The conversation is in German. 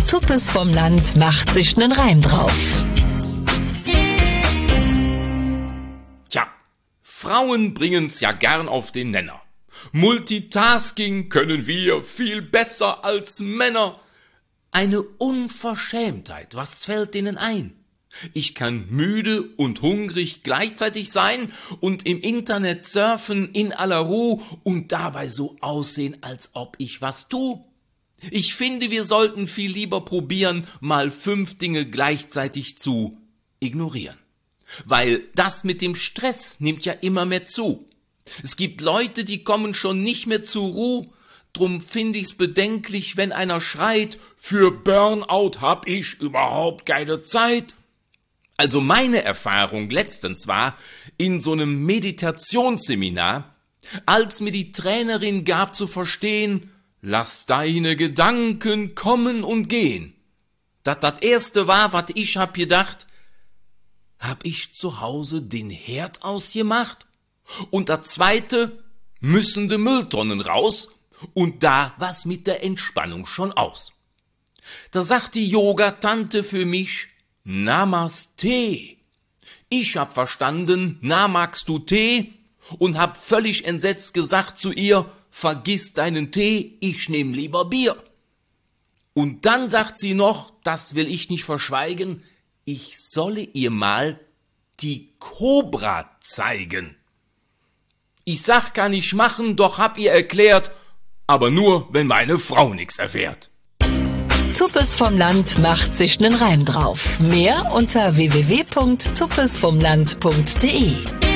Tuppes vom Land macht sich nen Reim drauf. Tja, Frauen bringen's ja gern auf den Nenner. Multitasking können wir viel besser als Männer. Eine Unverschämtheit, was fällt denen ein? Ich kann müde und hungrig gleichzeitig sein und im Internet surfen in aller Ruhe und dabei so aussehen, als ob ich was tu. Ich finde, wir sollten viel lieber probieren, mal 5 Dinge gleichzeitig zu ignorieren. Weil das mit dem Stress nimmt ja immer mehr zu. Es gibt Leute, die kommen schon nicht mehr zur Ruhe. Drum finde ich's bedenklich, wenn einer schreit, für Burnout hab ich überhaupt keine Zeit. Also meine Erfahrung letztens war in so einem Meditationsseminar, als mir die Trainerin gab zu verstehen, lass deine Gedanken kommen und gehen. Das erste war, was ich hab gedacht, hab ich zu Hause den Herd ausgemacht? Und das zweite, müssen die Mülltonnen raus? Und da war's mit der Entspannung schon aus. Da sagt die Yoga-Tante für mich, Namaste. Ich hab verstanden, na magst du Tee? Und hab völlig entsetzt gesagt zu ihr, vergiss deinen Tee, ich nehm lieber Bier. Und dann sagt sie noch, das will ich nicht verschweigen, ich solle ihr mal die Kobra zeigen. Ich sag, kann ich machen, doch hab ihr erklärt, aber nur, wenn meine Frau nix erfährt. Tuppes vom Land macht sich nen Reim drauf. Mehr unter www.tuppesvomland.de.